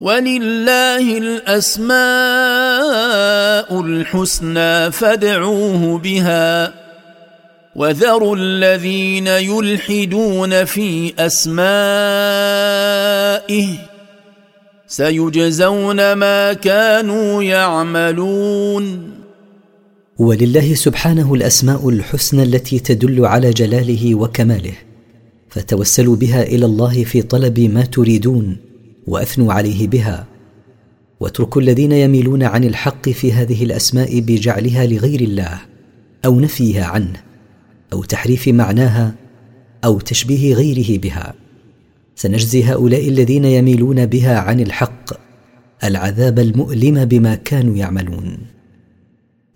ولله الأسماء الحسنى فادعوه بها وذروا الذين يلحدون في أسمائه سيجزون ما كانوا يعملون. ولله سبحانه الأسماء الحسنى التي تدل على جلاله وكماله، فتوسلوا بها إلى الله في طلب ما تريدون وأثنوا عليه بها، واتركوا الذين يميلون عن الحق في هذه الأسماء بجعلها لغير الله أو نفيها عنه أو تحريف معناها أو تشبيه غيره بها. سنجزي هؤلاء الذين يميلون بها عن الحق العذاب المؤلم بما كانوا يعملون.